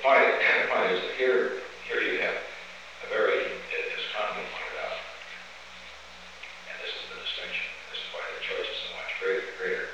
the point is that here you have a very, as Kahneman pointed out, and this is the distinction, this is why the choice is so much greater,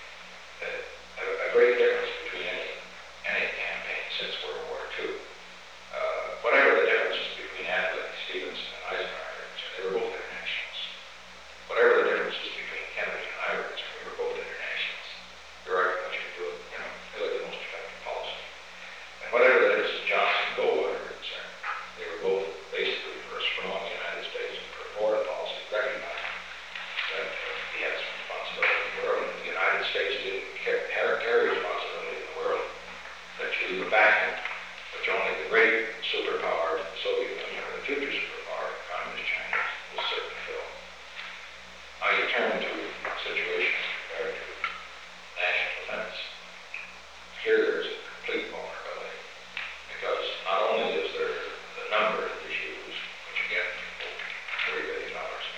a great difference between any campaign since World War II. Whatever the differences between Attlee, Stevenson, and Eisenhower, they were both internationals. Whatever the differences between Kennedy and Ivers, we were both internationals. There are much to do it, really the most effective policy. And whatever the differences Johnson and Goldwater were concerned, they were both basically for a strong United States and for foreign policy, recognizing that he had some responsibility in the world, and the United States didn't carry responsibility in the world that you leave back in, which only the great superpower, the Soviet Union, or the future superpower, Communist China, will certainly fill. Now you turn to a situation compared to national defense. Here there is a complete vulnerability, because not only is there the number of issues, which again, $30 billion,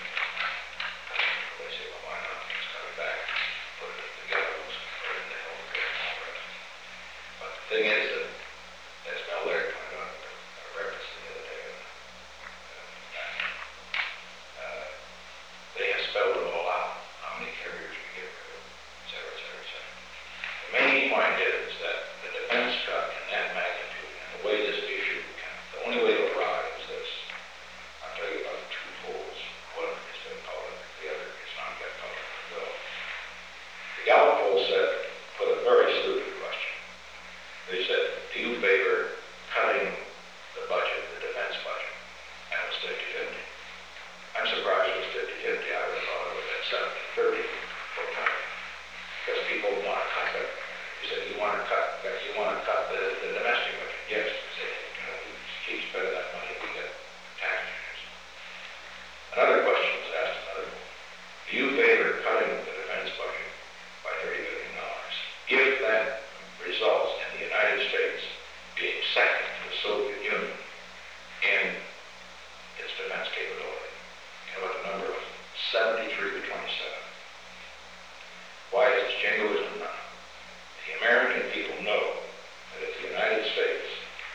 they say, well, why not? Let's cut it back, put it together, put it in the healthcare and all the rest. But the thing is that, as Mel Laird pointed out, I referenced the other day, they have spelled it all out, how many carriers we get rid of, et cetera, et cetera, et cetera. The main point is that the defense cut in that magnitude, and the way this issue the only way to arrive is this. I'll tell you about two polls. One has been public, the other is not yet public, but will. The Gallup poll put a very stupid question. They said, do you favor cutting the budget, the defense budget? And it was 50-50. I'm surprised it was 50-50. I would have thought it would have been 70-30 for cutting. Because people want to cut it. You said, you want to cut the domestic budget? Yes. You say, keep spending that money, we get taxpayers. Another question was asked another way. Do you favor cutting the defense budget by $30 billion if that results in the United States being second to the Soviet Union in its defense capability? You know what the number was? 73 to 27. Why is this jingoism not? The American people know that if the United States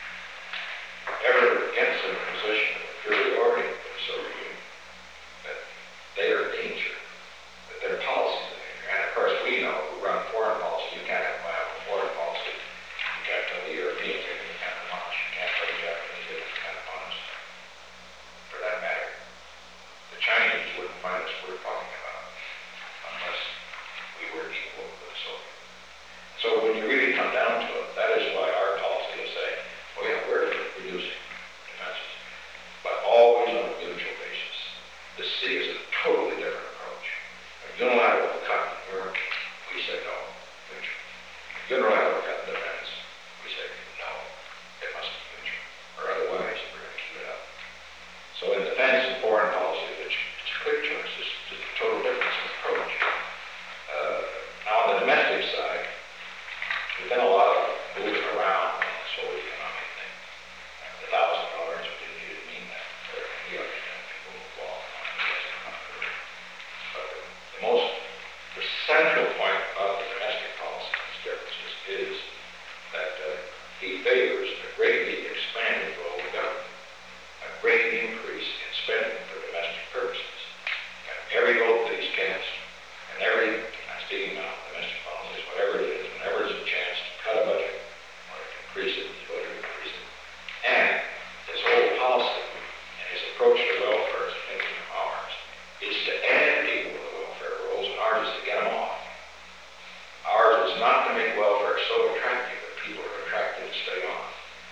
ever gets in a position of inferiority to the Soviet Union, that they are in danger, that their policies are in danger. And of course, we know who run foreign policy, you can't have viable foreign policy. You can't tell the Europeans they can depend upon us. You can't tell the Japanese they can depend upon us. For that matter, the Chinese wouldn't find us worth talking about unless we were equal with the Soviet. So when you really come down to it, that is why our policy is saying, oh yeah, we're reducing defenses, but always on a mutual basis. The C is a totally different approach. A unilateral cut in Europe, we say no, mutual. A unilateral cut in defense, we say no, it must be mutual, or otherwise we're going to keep it up. So in defense and foreign policy, it's a clear choice. It's just a total difference in approach. Now on the domestic side, there's been a lot of moving around on this whole economic thing. The $1,000, we didn't mean that. We understand people move off on it. But the central point about the domestic policy differences is that he favors a greatly expanded role of government, a great increase in spending for domestic purposes. And every vote that he's cast, and every, I'm speaking now of domestic policies, whatever it is, whenever there's a chance to cut a budget or to increase it, he's going to increase it. And his whole policy and his approach to welfare is thinking of ours, is to add people to the welfare rolls, and ours is to get them off. Ours is not to make welfare so attractive that people are attracted to stay on.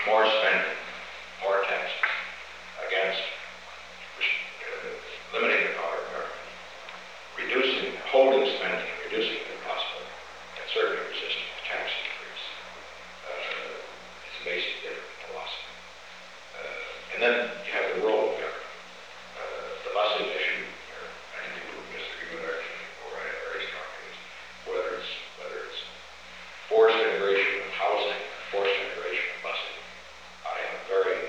more spending, more taxes against limiting the power of government, reducing, holding spending, reducing if possible, and certainly resisting the tax increase. It's a basic different philosophy. And then you have the role of government. The busing issue, I think people disagree with our very strongly, whether it's forced integration of housing, forced integration of busing. I have very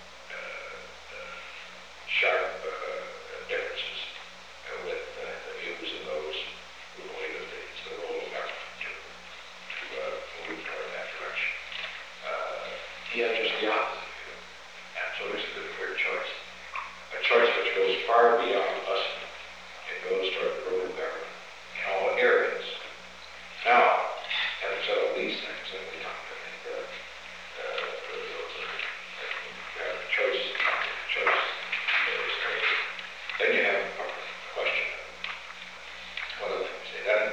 sharp differences with the views of those who believe that it's the role of government to move toward that direction. He has just the opposite view, and so there's a good clear choice. A choice which goes far beyond busing. It goes toward the role of government in all areas. Now, having said all these things, then we talk, I think, the choice. Then you have a question of what other things say. Then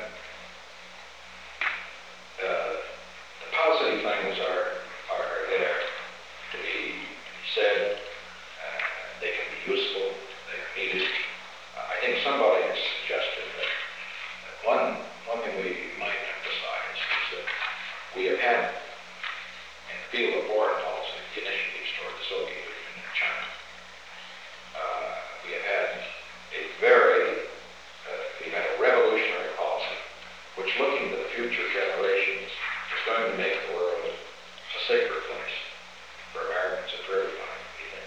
the positive things are there to be said. They can be useful. They are needed. I think somebody has suggested that one thing we might emphasize is that we have had in the field of foreign policy initiatives toward the Soviet Union and China. We have had we've had a revolutionary policy which, looking to the future generations, is going to make the world a safer place for Americans and for everybody, we think.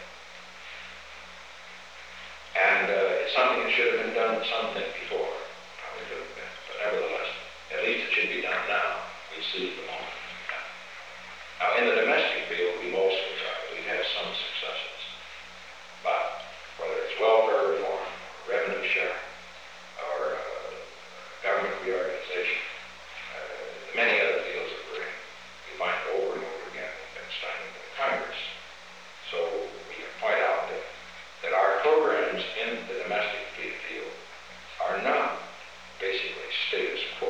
And it's something that should have been done something before. Probably could have been. But nevertheless, at least it should be done now. We see the moment. Now, in the domestic field, we've had some successes. But whether it's welfare reform, revenue share, or government reorganization, many other fields that we're in, we find over and over again we've been stymied by Congress. So we can point out that our programs in the domestic field are not basically status quo.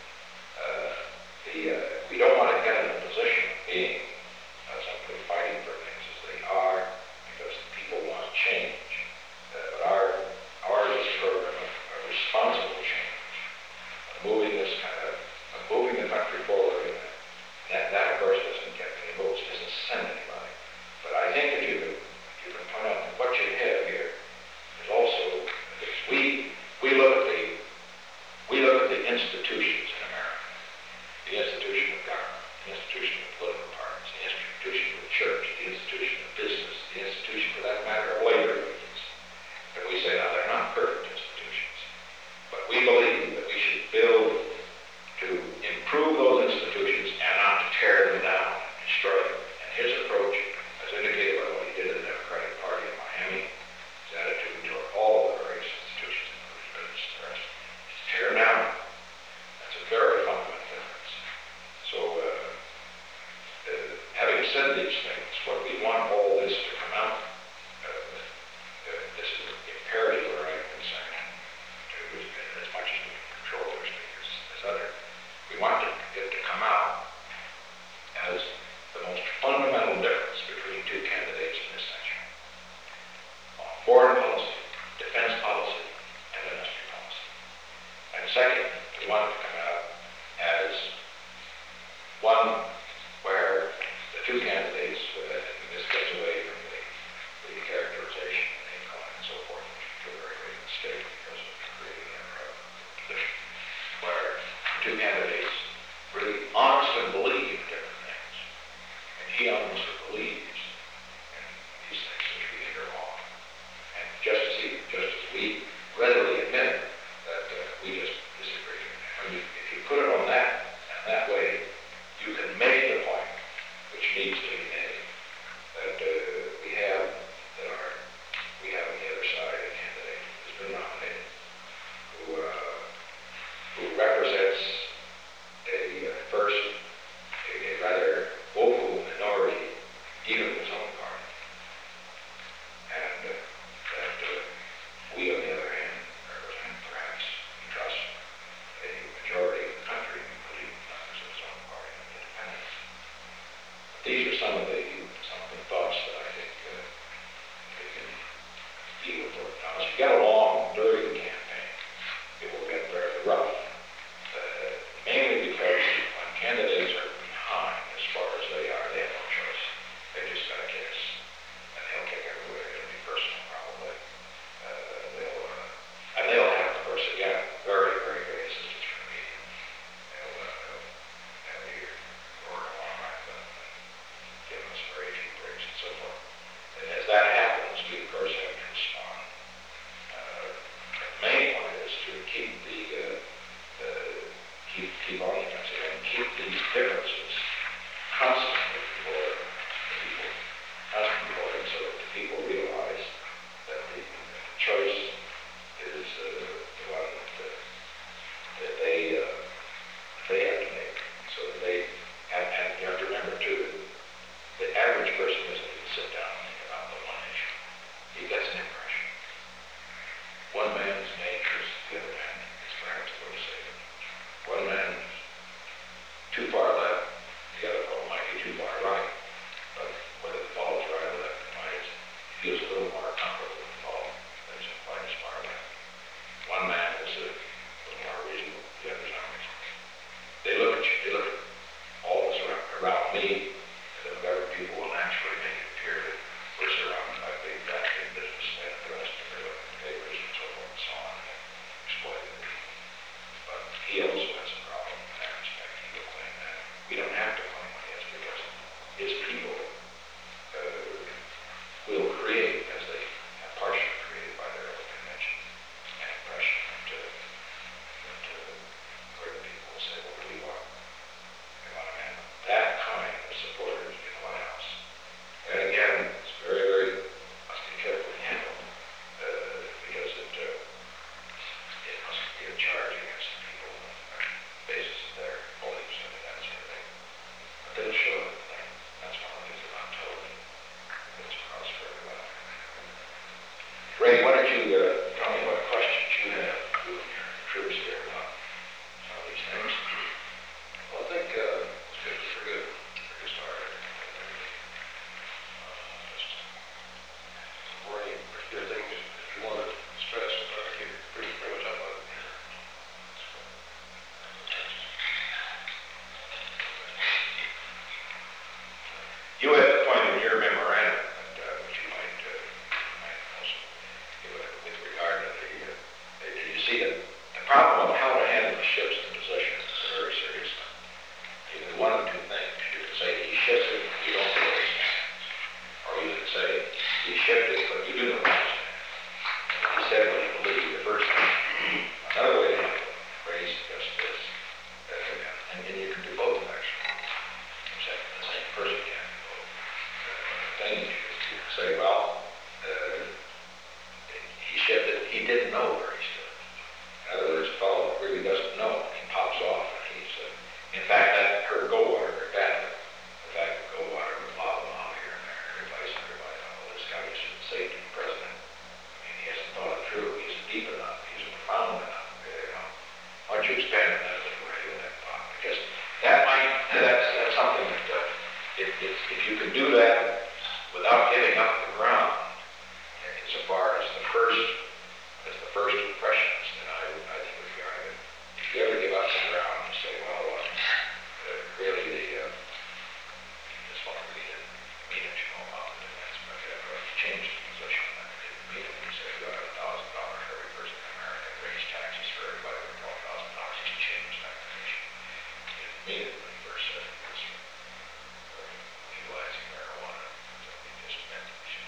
We don't want to get in a position of being simply fighting for things as they are because people want change. But ours is a program of responsible change, of moving the country forward. And that of course doesn't get any votes, doesn't send anybody. But I think if you can point out that what you have here is also we look at the institutions in America, the institution of government, the institution of political parties, the institution of the church, the institution of business, the institution, for that matter, of labor unions. And we say, now, they're not perfect institutions, but we believe that we should build to improve those institutions and not to tear them down and destroy them. And his approach, as indicated by what he did in the Democratic Party in Miami, his attitude toward all of the various institutions, including business and the rest, is to tear them down. That's a very fundamental difference. So, having said these things, what we want all this sit down and think about the one issue. He gets an impression. One man is dangerous, the other man is perhaps a little safer. One man is too far left, the other fellow might be too far right. But whether the ball is right or left or right, he feels a little more comfortable with the ball than isn't quite as far left. One man is a little more reasonable, the other's not reasonable. They look at you, they look at all of us around me, and then whatever people will naturally make it appear that we're surrounded by big businessmen and the rest of their papers and so forth and so on, and exploiting the people. But he also has a problem in that respect. He will claim that. We don't have to claim what he has because his people will create, as they have partially created by their own convention, an impression where the people will say, well, what do we want? We want a man with that kind of supporters in the White House. And again, it's very, very, must be carefully handled because it must be a charge against the people on the basis of their beliefs and that sort of thing. But they'll show it. That's one of the things they're not told. It's across for everyone. Ray, why don't you tell me what questions you have, you and your troops here about some of these things? Well, I think it's good for good start. Just worrying if there are things if you want to stress, I think you're pretty much up on it. You had a point in your memorandum, which you might also give with regard to did you see the problem of how to handle the ship's position is a very serious one. You can do one of two things. You can say he ships it, you don't know where he stands. Or you can say he shipped it, but you do know where he stands. And he said what he believed the first time. Another way to handle it, Ray suggests this, and you can do both actually. The same person can do both. Then you can say, well, he shipped it, he didn't know where he stood. In other words, a fellow really doesn't know, he pops off, and he's, in fact, that hurt Goldwater very badly. The fact that Goldwater would lob him out here and there, everybody, oh, this guy is the safety president. I mean, he hasn't thought it through, he isn't deep enough, he isn't profound enough, Why don't you expand on that a little bit in that thought? Because that's something that, if you can do that without giving up the ground, insofar as the first impressions, then I think would be argued. If you ever give up the ground and say, well, really this one really didn't mean it, about the defense, but you changed the position and it didn't mean it. You say, you got $1,000 for every person in America, raise taxes for everybody with $12,000, just change that position. It didn't mean it when you first said it was legalizing marijuana. So it just meant that you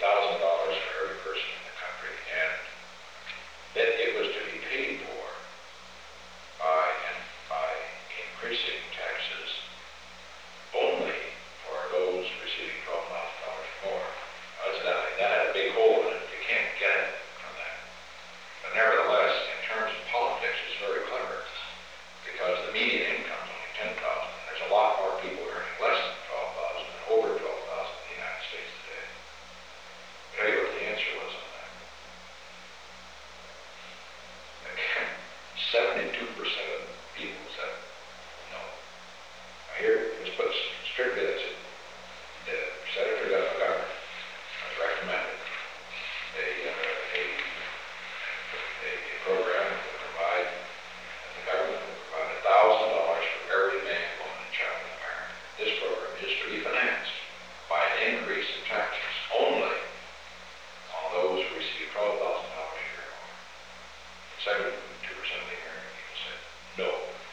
$1,000 for every person in the country, and that it was to be paid for by increasing taxes only for those receiving $12,000 more. That had a big hole in it. You can't get it from that. But nevertheless, in terms of politics, it's very clever because the median income is only 10,000. There's a lot more people earning less than 12,000 than over 12,000 in the United States today. I'll tell you what the answer was on that. Again, 72% of people said no. I hear it was put strictly as the Senator McGovern has recommended a program that would provide, the government would provide $1,000 for every man, woman, and child in America. This program is to be financed by an increase in taxes only on those who receive $12,000 a year or more. 72% of the American people said no.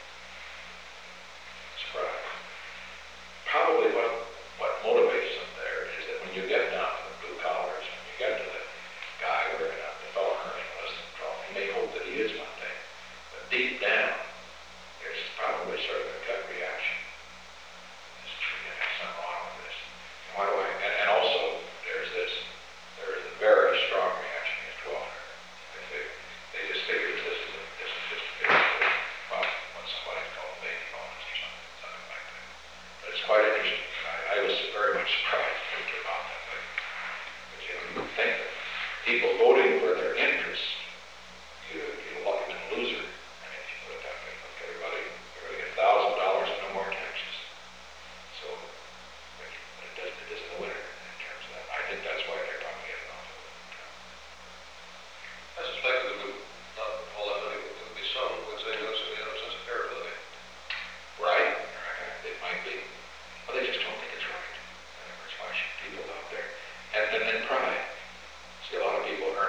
Surprise. Probably what motivates them there is that when you get down to the blue collars, when you get to the guy working out, the fellow earning less than 12, he may hope that he is one day, but deep down, there's probably sort of a gut reaction. There's something wrong with this. Why do I? And also, there is a very strong reaction against welfare. They just figure this is just well, what somebody called baby bonus or something like that. But it's quite interesting. I was very much surprised thinking about that. But you know, you think that people voting for their interests, you're a loser. I mean, if you put it that way, look, everybody gets $1,000 and no more taxes. So, but it isn't a winner in terms of that. I think that's why they're probably getting off of it. I suspect that not all that money would be some would say no, so we have a sense of parity. Right? It might be. Well, they just don't think it's right. There's a bunch of people out there. And then pride. See, a lot of people earn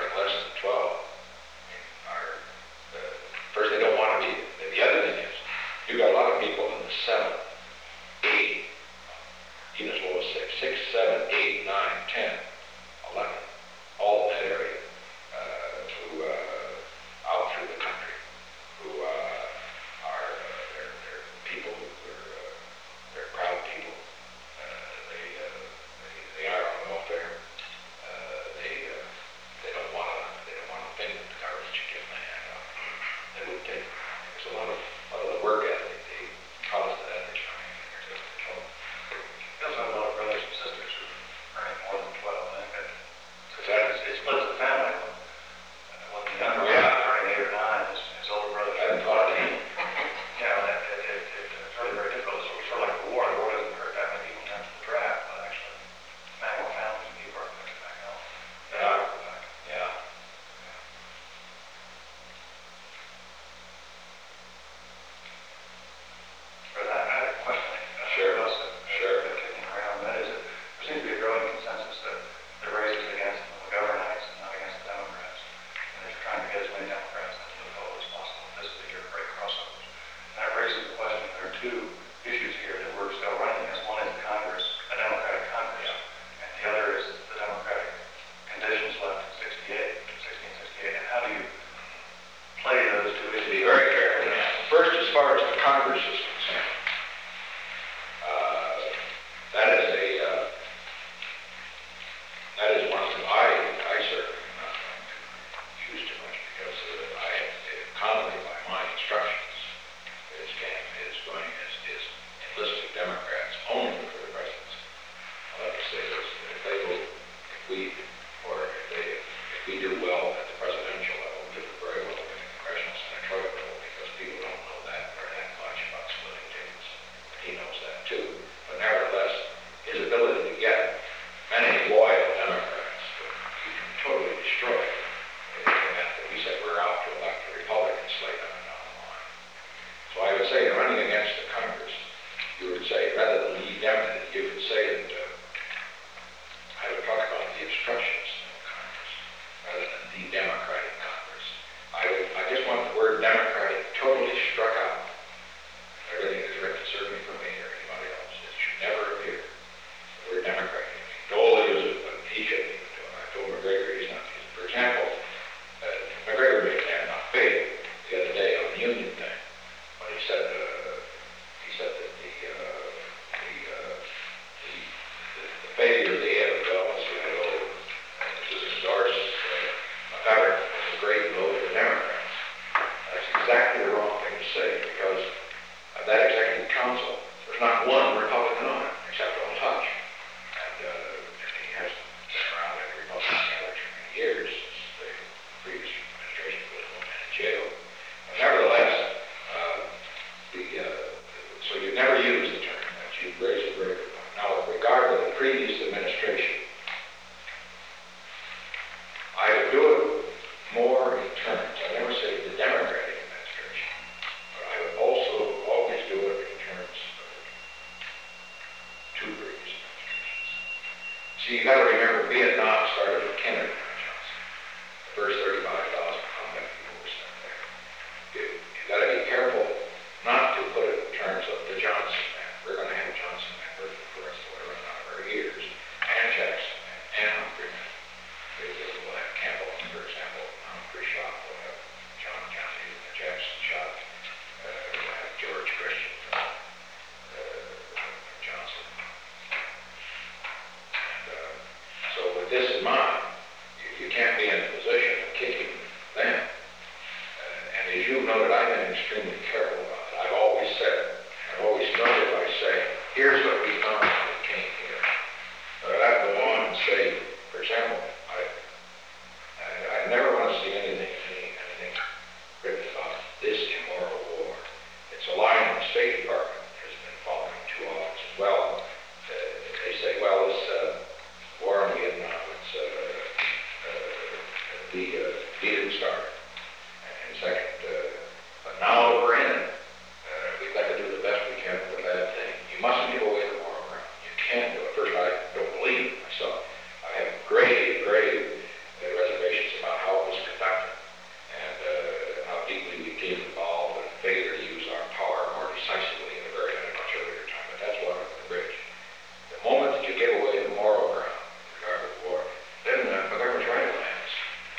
he didn't start. And second, but now that we're in it, we've got to do the best we can with that thing. You mustn't give away the moral ground. You can't do it. First, I don't believe it myself. I have grave reservations about how it was conducted and how deeply we came involved and failure to use our power more decisively in a very much earlier time. But that's water under the bridge. The moment that you give away the moral ground in regard to war, then McGovern's right to lands.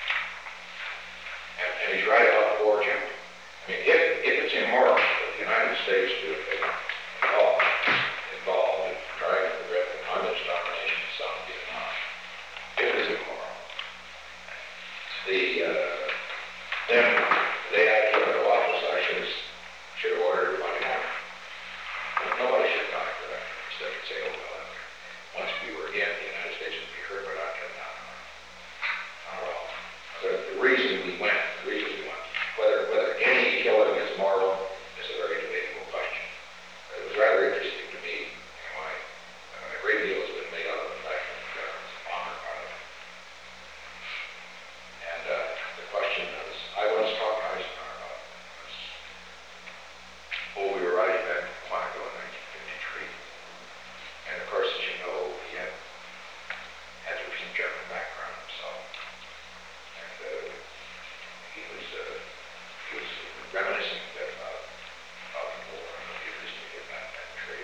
And he's right about war, Jim. I mean, if it's immoral for the United States to involved in trying to prevent the communist domination of South Vietnam, if it is immoral, then the day I came into office, I should have ordered money out. Nobody should die for that mistake and say, oh, well, once we were again, the United States would be hurt, but not done. Not at all. The reason we went, whether any killing is moral is a very debatable question. It was rather interesting to me. A great deal has been made out of the fact that the government's a bomber part of it. And the question is, I once talked to Eisenhower about this. Oh, we were riding back to Quantico in 1953. And of course, as you know, he had some German background himself. And he was reminiscing a bit about the war and the reason to get back that trade.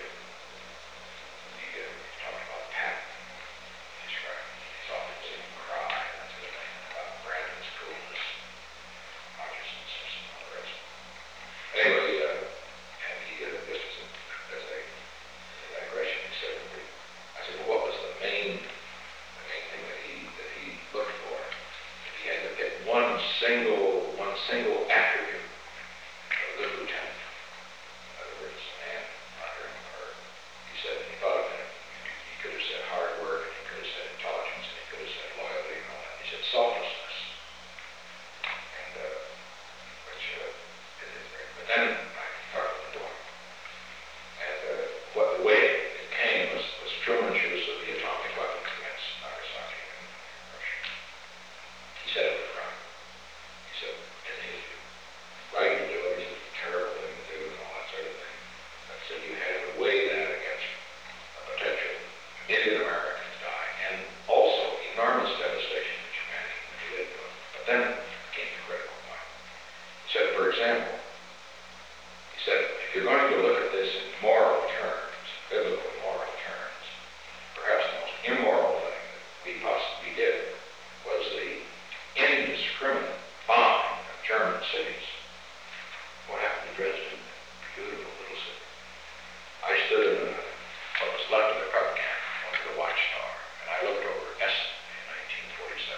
He talked about Patton. He often seen him cry, that sort of thing, about Brandon's coolness, Hodgson's, and all the rest. Anyway, and he just as a digression, he said, I said, well, what was the main thing that he looked for? If he had to pick one single attribute of a good lieutenant, in other words, a man under him, or he said, he thought of it, he could have said hard work, and he could have said intelligence, and he could have said loyalty, and all that. He said selflessness. And which it is great. But then I started the door. And the way it came was Truman's use of the atomic weapons against Nagasaki and Hiroshima. He said it was right. He said, and he was right to do it. He said, terrible thing to do, and all that sort of thing. I said, you had to weigh that against a potential million Americans dying, and also enormous devastation to humanity if you didn't do it. But then came the critical point. He said, for example, he said, if you're going to look at this in moral terms, biblical moral terms, perhaps the most immoral thing that we possibly did was the indiscriminate bombing of German cities. What happened to Dresden? Beautiful little city. I stood in what was left of the cover camp under the watchtower, and I looked over Essen in 1947.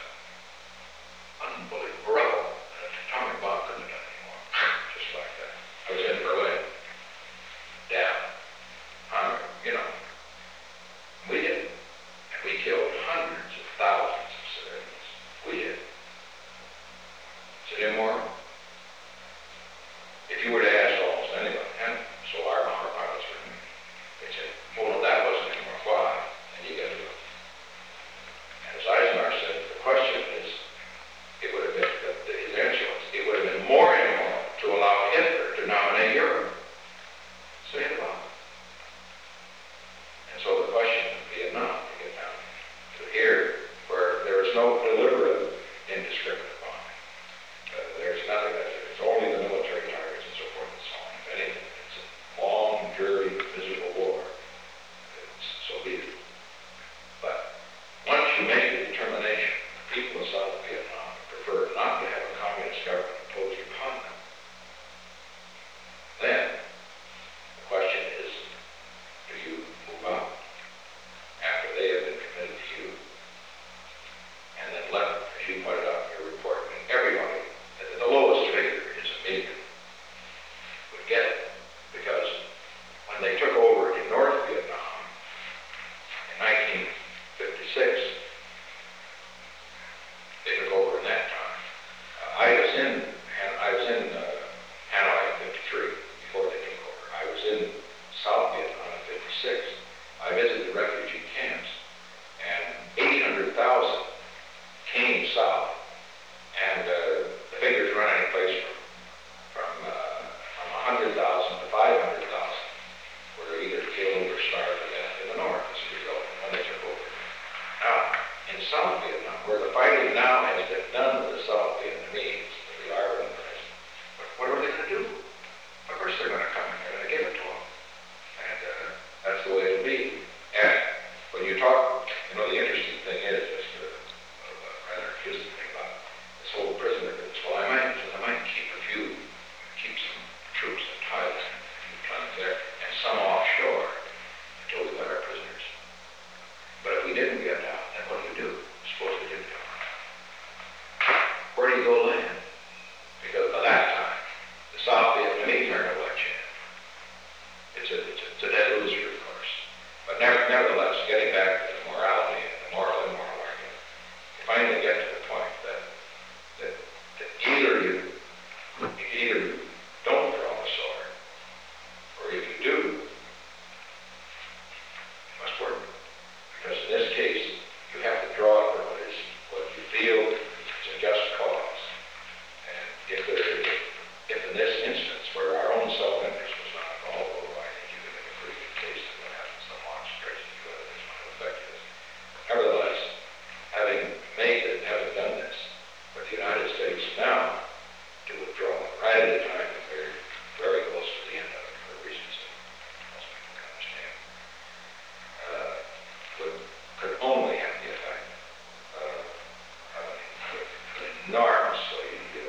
Nothing now has been done to the South Vietnamese, the Arvin guys. But what are they going to do? Of course they're going to come and they're going to give it to them. And that's the way it'll be. And when you talk, the interesting thing is, just a rather amusing thing about this whole prisoner business. Well, I might keep some troops in Thailand, a few plants there, and some offshore until we got our prisoners. But if we didn't get out, then what do? Suppose we didn't come out. Where do you go land? Because by that time, the South Vietnamese aren't going to let you in. It's a dead loser, of course. But nevertheless, getting back to the morality and the moral immoral argument, you finally get to the point that either you don't draw the sword, or if you do, it must work. Because in this case, you have to draw it from what you feel is a just cause. And if in this instance, where our own self-interest was not involved, although I think you can make a pretty good case that what happens to Marx traces to whether this might affect this. Nevertheless, having done this, for the United States now to withdraw right at a time that we're very close to the end of it for reasons that most people can understand, could only have the effect of an enormously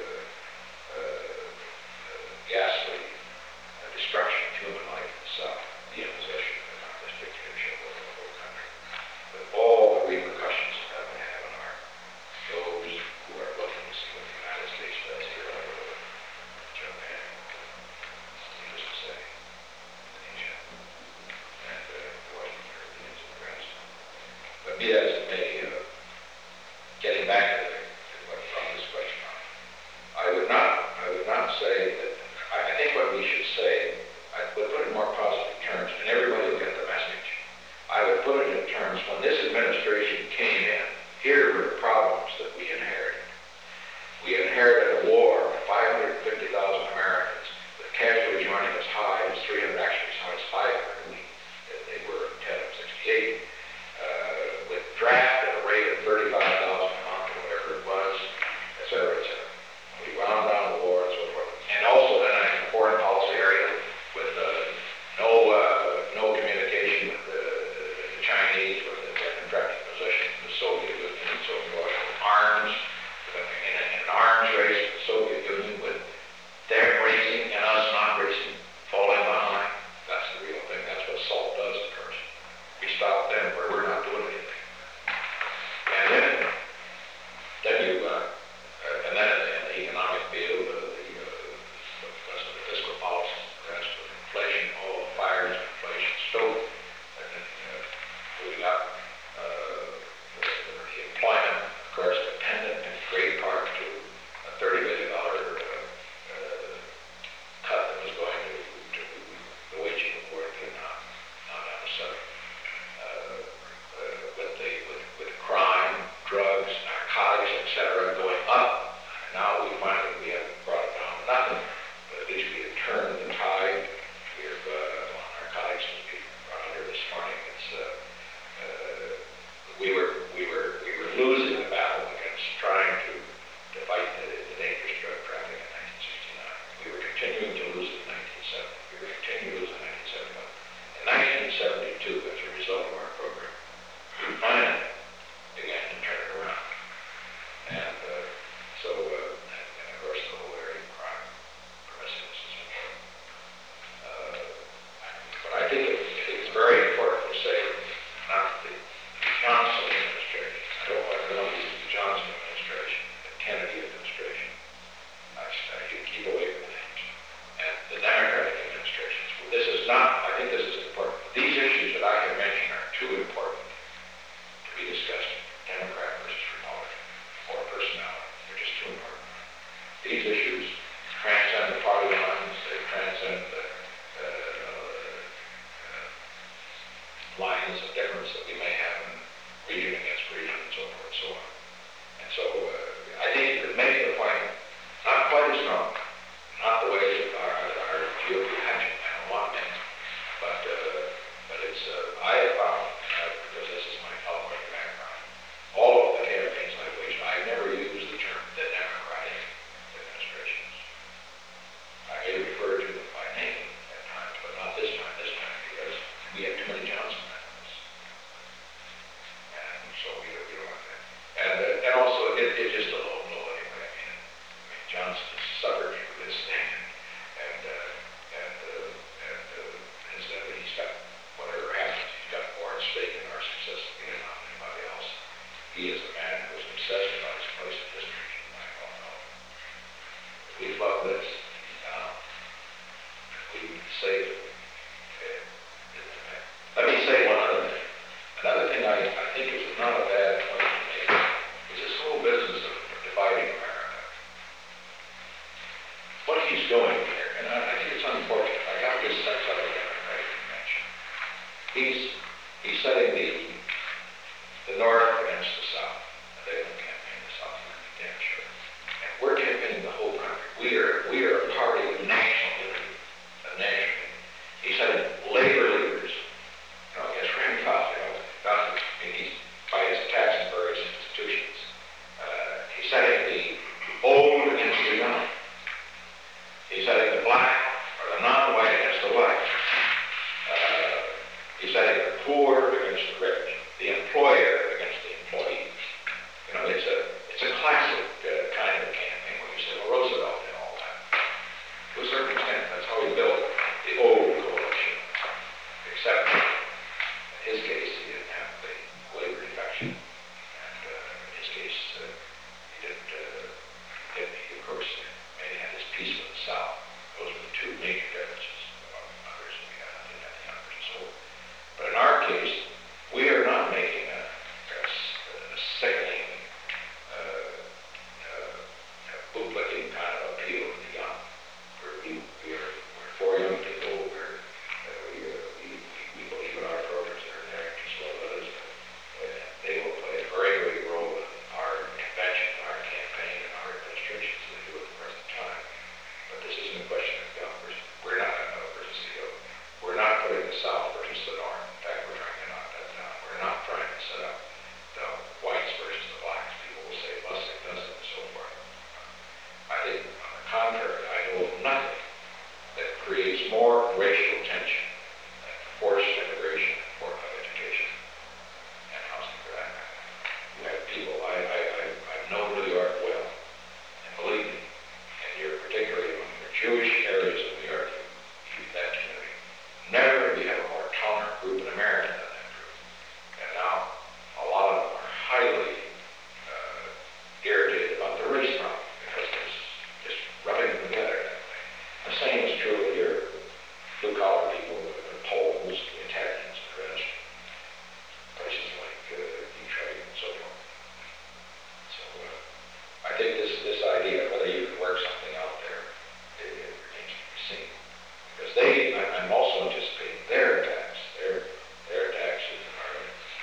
ghastly destruction of human life in the South, the imposition of a communist dictatorship over the whole country, with all the repercussions that that would have on those who are looking to see what the United States does here over Japan, needless to say, Indonesia, and the Western Europeans and the rest. But be that as it may, getting back to what brought this question on, I would not say that. I think what we should say, I would put it in more positive terms, and everybody will get the message. I would put it in terms, when this administration came in, here were the problems that we inherited. We inherited a war of 550,000 Americans, with casualties running as high as 300, actually as high as 500. They were in 10 of 68. With draft at a rate of 35,000 a month, or whatever it was, et cetera, et cetera. We wound down the war and so forth. And also then in the foreign policy area with no communication with the Chinese, with their contracting position, the Soviet Union and so forth, arms, in an arms race with the Soviet Union, with them racing and us not racing, falling behind. That's the real thing. That's what SALT does to person. We stop them where we're not doing anything. And then in the economic field, because of the fiscal policy, the rest of inflation, all the fires of inflation stoked, and then we got the employment, of course, dependent in great part to a $30 billion cut that was going to the waging of war in Vietnam, not on the subject. With crime, drugs, narcotics, etc., going up. Now we have brought it down to nothing, but at least we have turned the tide. We have narcotics, as we brought under this morning. We were losing the battle against trying to fight the dangerous drug traffic in 1969. We were continuing to lose it in 1970. We were continuing to lose it in 1971. In 1972, as a result of our program, we finally began to turn it around. And of course, the whole just a low blow anyway. Johnson suffered through this thing, and instead he's got, whatever happens, he's got more at stake in our success than anybody else. He is a man who is obsessed about his place in history. I don't know. We love this. We say that. Let me say one other thing. Another thing I think is not a bad point to make is this whole business of dividing America. What he's doing here, and I think it's unfortunate. I got this sense of it in a great convention. He's setting the North against the South. They don't campaign the South, I'm damn sure. And we're campaigning the whole country. We are a party of national unity, of national unity. He's setting labor leaders. Against Randy Foster, he's by his attacks on various institutions. He's setting the old against the young. He's setting the black or the non-white against the white. He's setting the poor against the rich, the employer against the employees. It's a classic kind of campaign where you say, well, Roosevelt did all that. To a certain extent, that's how he built the old coalition. Except in his case, he didn't have the labor defection, and in his case, he of course, he had his peace with the South. Those were the two major differences among others. We didn't have the others and so on. But in our case, we are not making a sickening, bootlicking kind of appeal to the young. We're for young people. We believe in our programs that are there, just so others. They will play a very great role in our convention, our campaign, and our administration, as they do at the present time. But this isn't a question of young versus, we're not versus the young. We're not putting the South versus the North. In fact, we're trying to knock that down. We're not trying to set up the whites versus the blacks. People will say busing, dusting, and so forth. I think, on the contrary, I know of nothing that creates more racial tension than forced integration of education and housing for that matter. You have people, I've known New York well, and believe me, and you're particularly among the Jewish areas of New York, that community. Never have you had a more tolerant group in America than that group. And now, a lot of them are highly irritated about the race problem because it's just rubbing them together that way. The same is true with your blue-collar people, the Poles, the Italians, the rest, places like Detroit and so forth. So I think this idea of whether you can work something out there, it remains to be seen. Because I'm also anticipating their attacks. Their attacks are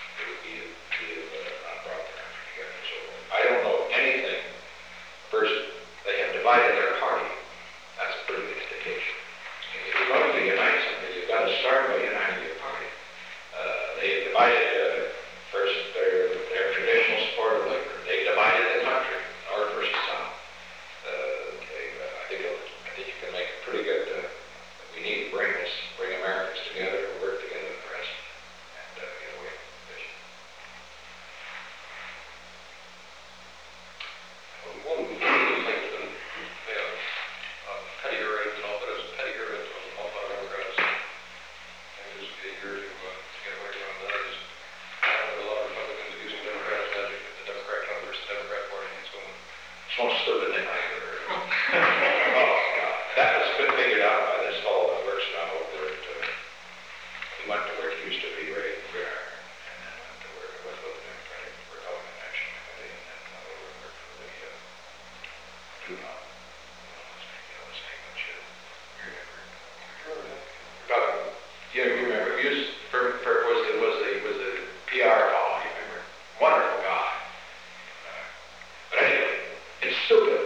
not brought the country together. So I don't know anything. First, they have divided their party. That's a pretty good indication. If you're going to unite something, you've got to start by uniting your party. They have divided first their traditional support of labor. They divided the country, North versus South. I think you can make it pretty good. We need to bring Americans together, work together with the rest, and get away from division. One of the things that petty rates and all, but it's petty rates on all our Democrats. And just be eager to get away from that. A lot of Republicans are using Democratic magic at the Democrat Congress, the Democrat Party, and so on. It's the most stupid thing I ever heard. Oh, God. That has been figured out by this fellow that works now over at, he went to where he used to be, Ray Fair, and then went to work with the Democratic Republican Action Committee, and then over worked for the DuPont. You remember, he was the PR fellow, you remember? Wonderful guy. But anyway, it's stupid.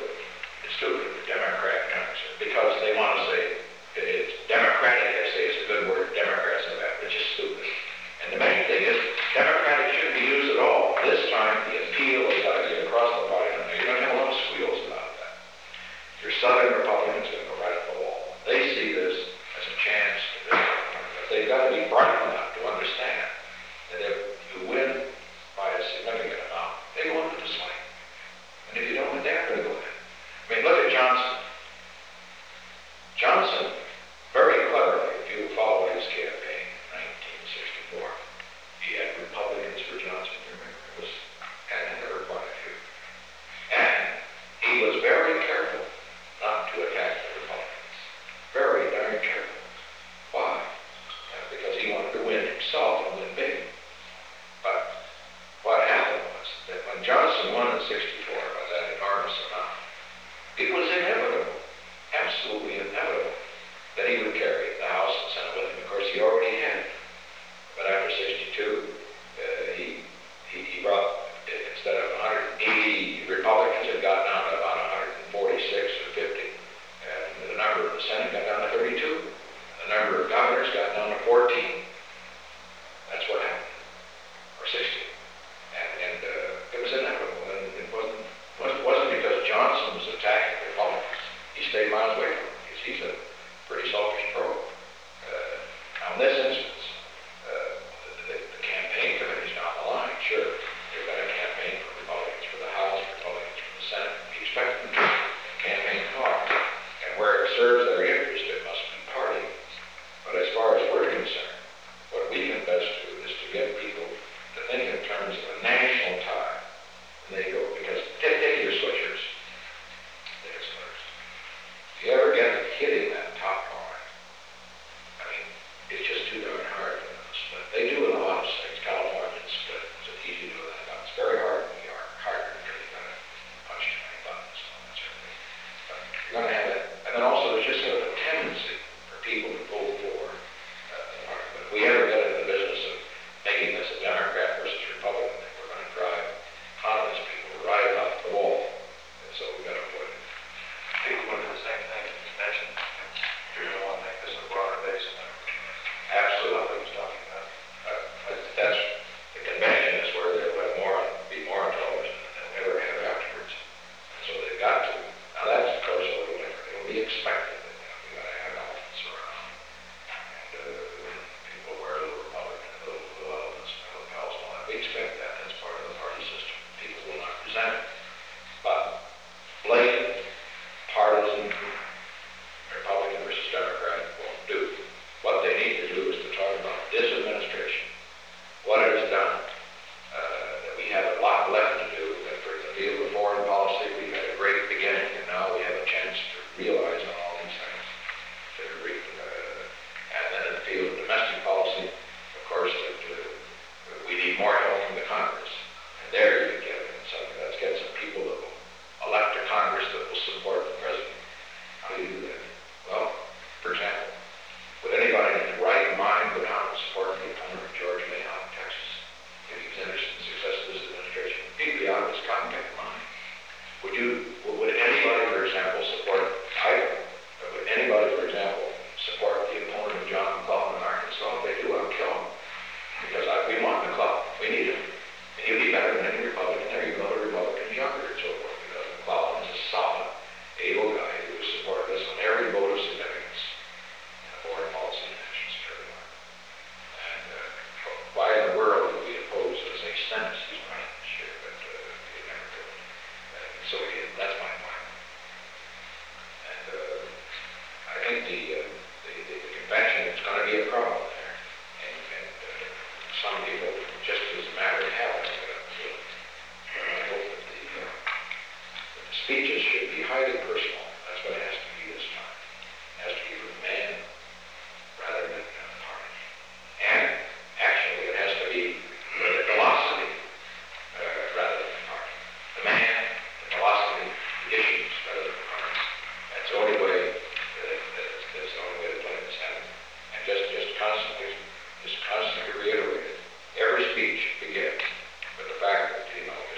speeches should be highly personal. That's what it has to be this time. It has to be for the man rather than the party. And actually, it has to be for the philosophy rather than the party. The man, the philosophy, the issues rather than the party. That's the only way. That's the only way to play this happen. And just constantly reiterate it. Every speech begins with the fact that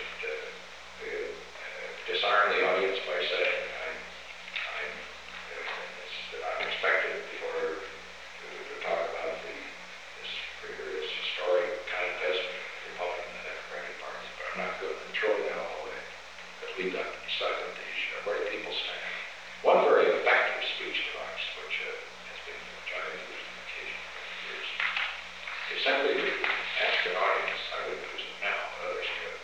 disarm the audience by saying I'm expected before to talk about this rigorous historic contest between the Republican and the Democratic parties, but I'm not going to throw that all away because we've got to decide on the issue. Where do people stand? One very effective speech device, which I've used on occasion for years, is simply to ask an audience. I wouldn't use it now, but others could.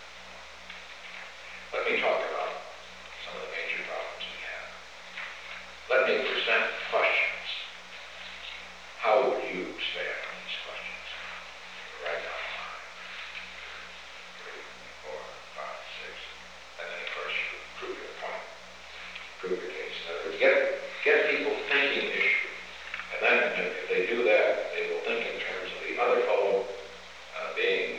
Let me talk about some of the major problems we have. Let me present questions. How would you stand on these questions? Write down 5, 3, 4, 5, 6, and then of course you prove your point, prove your case. In other words, get people thinking the issue, and then if they do that, they will think in terms of the other fellow being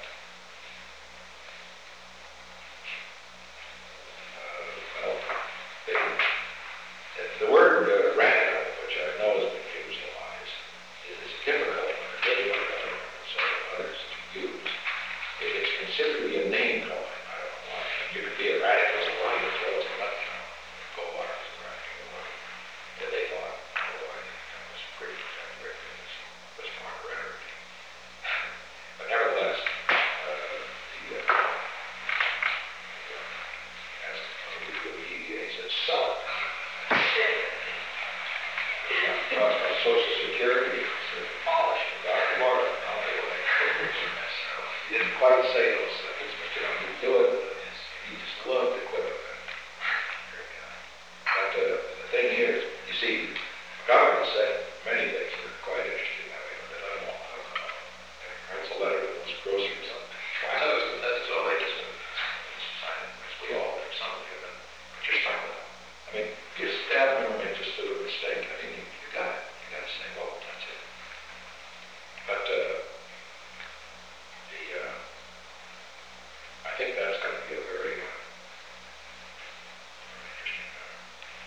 the word radical, which I know has been used a lot, is difficult and very difficult so others to use. It's considered to be a name calling. I don't know why. You could be a radical and why you throw it up, Goldwater was a radical. That they thought, oh, I think that was pretty contemporary. It was more rhetoric. But nevertheless, he said, sell it. Social Security, polish it, Dr. Martin, he didn't quite say those things, but he do it. He just loved the quip of it. But the thing here, you see, government said many things that are quite interesting that way, but I don't know. Writes a letter to those groceries on that's all they just we all make some of them, but you're stuck with them. I mean, your staff member may just do a mistake. I mean, you got it. You got to say, well, that's it. But I think that's going to be a very interesting matter.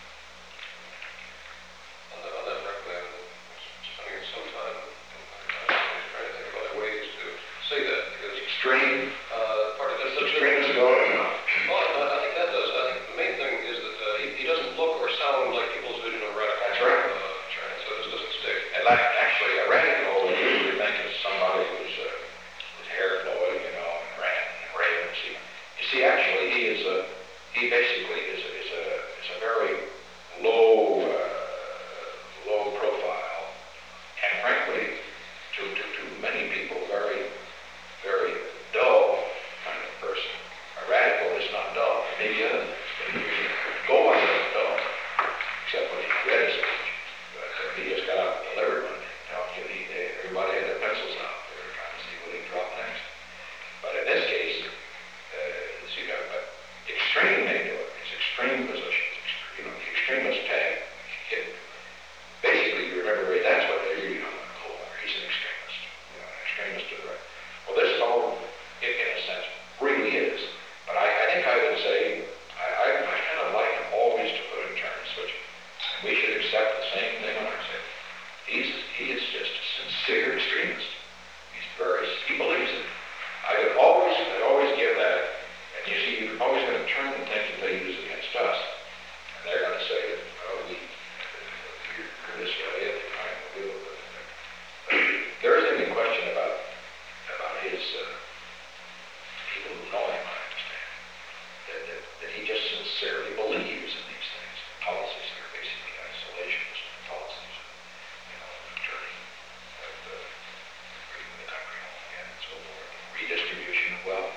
On that frankly, I'm spending some time trying to think of other ways to say that because Extreme. part of that's Extreme is going enough. Well, I think that does. I think the main thing is that he doesn't look or sound like people's vision of radical. That's right. So this doesn't stick. And like, actually, a radical, we usually think of somebody who's hair flowing, and ranting and raving. You see, actually, he basically is a very low profile, and frankly, to many people, very, very dull kind of person. A radical is not dull. Maybe other things, but Goldwater is dull, except when he read his speech. But he just got out and delivered one. Everybody had their pencils out. They were trying to see what he'd drop next. But in this case, but extreme may do it. It's extreme positions. The extremist tag. Basically, you remember, that's what they're reading on Goldwater. He's an extremist. An extremist to the right. Well, this all, in a sense, really is. But I think I would say, I kind of like him always to put in terms which we should accept the same thing on our side. He is just a sincere extremist. He believes it. I'd always give that, and you see, you're always going to turn the things that they use against us, and they're going to say, oh, you're this way, and we'll deal with it. There isn't any question about his, people who know him, I understand, that he just sincerely believes in these things. Policies that are basically isolationist policies, turning bringing the country home again and so forth, redistribution of wealth.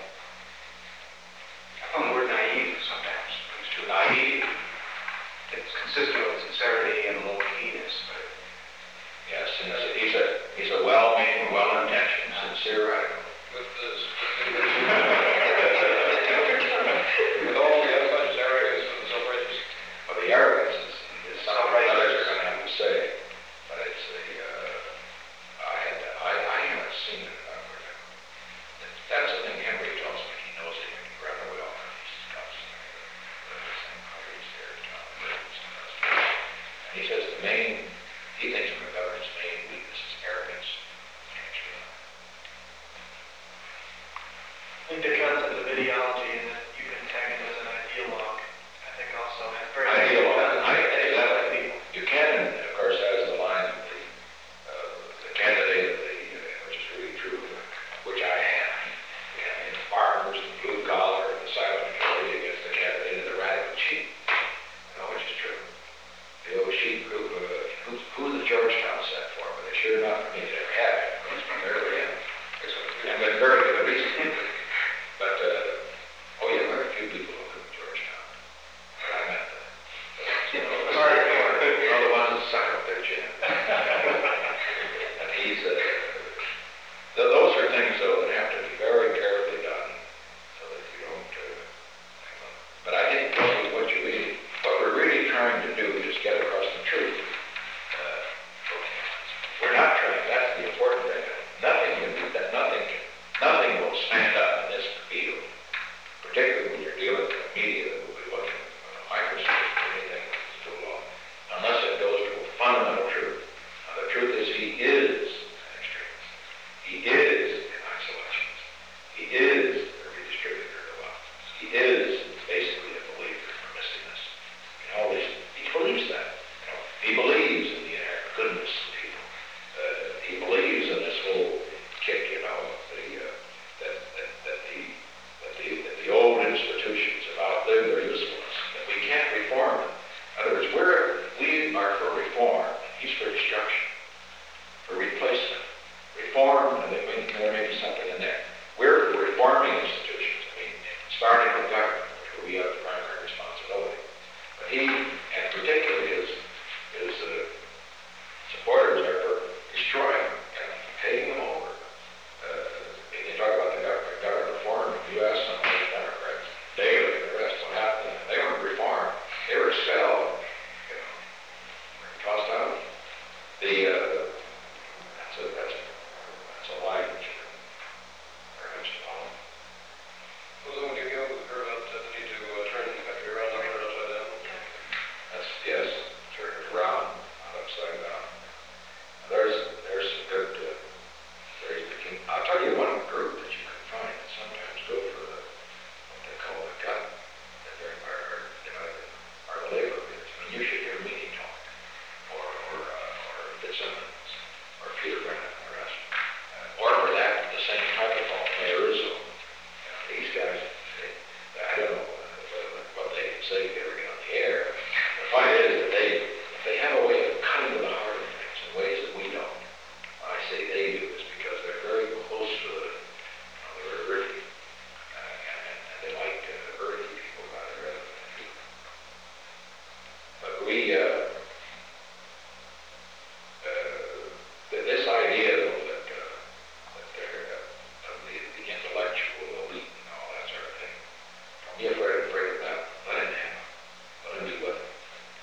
I found the word naive sometimes. It's too naive. It's consistent with sincerity and a little keenness, but Yes, and he's a well-meaning, well-intentioned, sincere radical. with all the unnecessary sake ever get on the air. The point is that they have a way of cutting to the heart of things in ways that we don't. When I say they do, it's because they're very close to they're earthy, and they like earthy people rather than people. But this idea, though, that they're of the intellectual elite and all that sort of thing, don't be afraid of that. Let him have it. Let him be with it.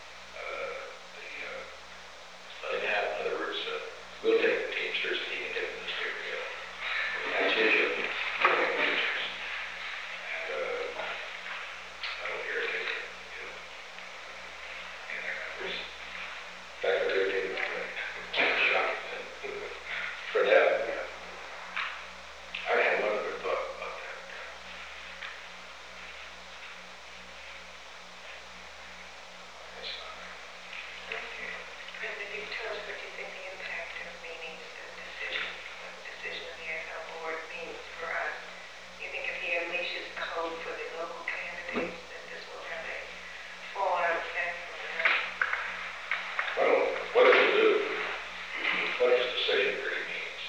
Let him have, in other words, we'll take the Teamsters and he can take the newspaper. That's his job. We'll take the Teamsters. And that'll irritate them, you know, and their members. In fact, they're irritated already. Shocked. For them, I had one other thought about that. That's not And if you tell us what you think the impact of meetings, the decision of the XL board means for us, you think if he unleashes code for the local candidates, that this will have a fallout effect from the rest? Well, what does it do? What his decision really means?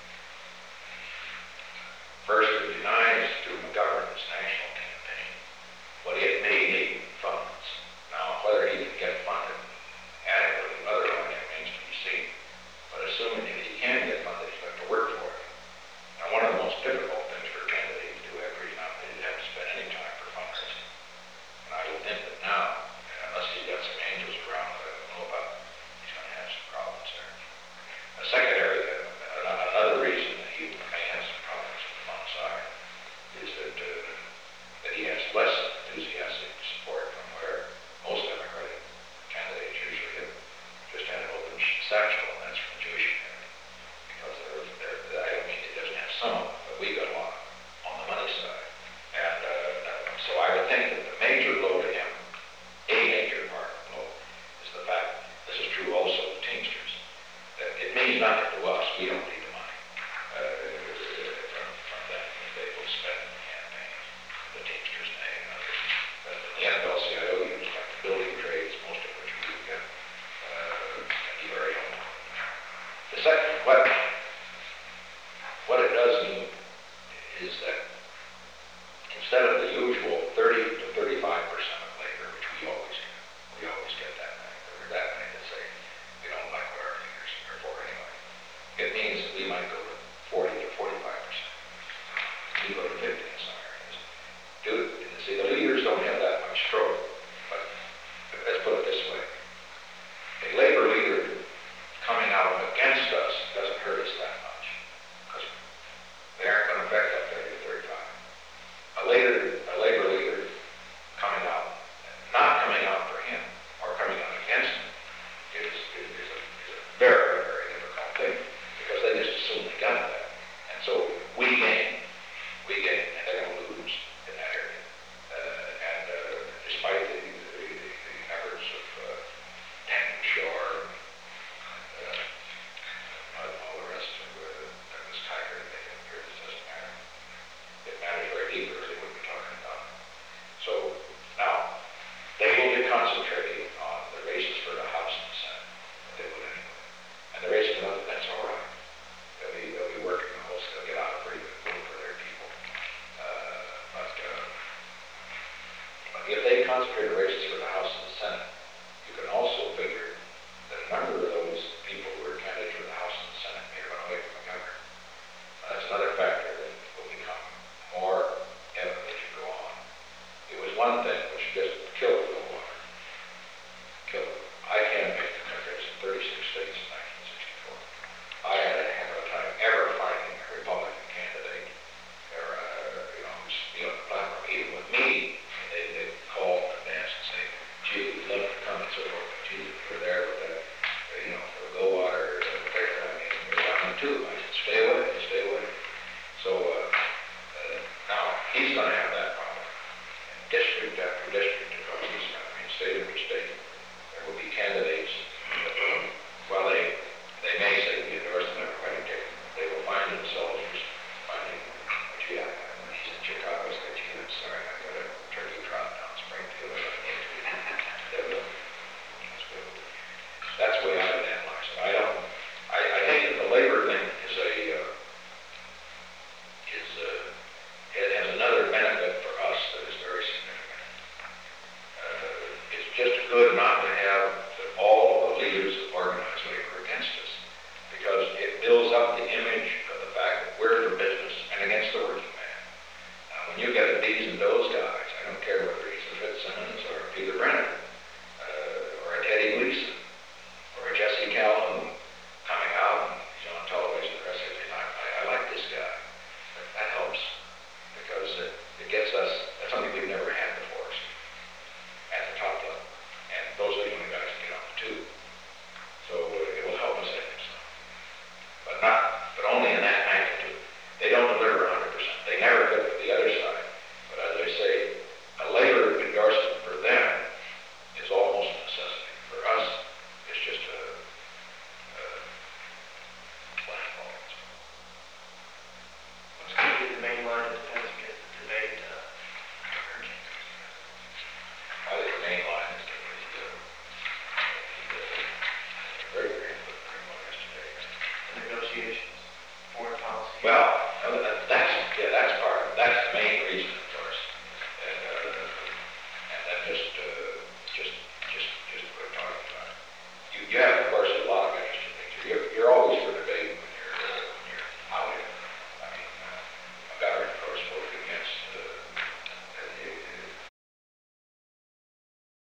First, it denies student government its national campaign, but it may need funds. Now, whether he can get funded adequately, otherwise remains to be seen. But assuming that he can get funded, he's got to work for it. Now, one of the most difficult things for a candidate to do after he's nominated is have to spend any time for fundraising. And I would think that now, unless he's got some angels around that I don't know about, he's going to have some problems there. A second area, another reason that he may have some problems with the fund side is that he has less enthusiastic support from where most Democratic candidates usually have just had an open satchel, and that's from the Jewish community. Because I don't mean he doesn't have some of them, but we got a lot on the money side. And so I would think that the major blow to him, a major part of the blow, is the fact, this is true also of the Teamsters, that it means nothing to us. We don't need the money from them. They will spend in the campaign. The Teamsters and others. The NFL-CIO used like the building trades, most of which we get, and be very helpful. The second, what it does mean is that instead of the usual 30 to 35% of labor, which we always get that many. There are that many that say we don't like what our leaders are for anyway. It means that we might go to 40 to 45%. We go to 50 in some areas. See, the leaders don't have that much stroke, but let's put it this way. A labor leader coming out against us doesn't hurt us that much, because they aren't going to affect that 30 to 35. A labor leader coming out, not coming out for him, or coming out against him, is a very, very difficult thing, because they just assume they got that. And so we gain, and they're going to lose in that area. Despite the efforts of Penn Shore and all the rest of Douglas Tiger, they can hear this doesn't matter. It matters very deeply, or they wouldn't be talking about it. So now, they will be concentrating on the races for the House and the Senate. They will anyway. And the races for nothing, that's all right. They'll be working the whole, they'll get out a pretty good vote for their people. But if they concentrate the races for the House and the Senate, you can also figure that a number of those people who are candidates for the House and the Senate may run away from the governor. That's another factor that will become more evident as you go on. It was one thing which just killed the water. Killed it. I campaigned in countries in 36 states in 1964. I had a heck of a time ever finding a Republican candidate or, who's on the platform, even with me. They called in advance and either rent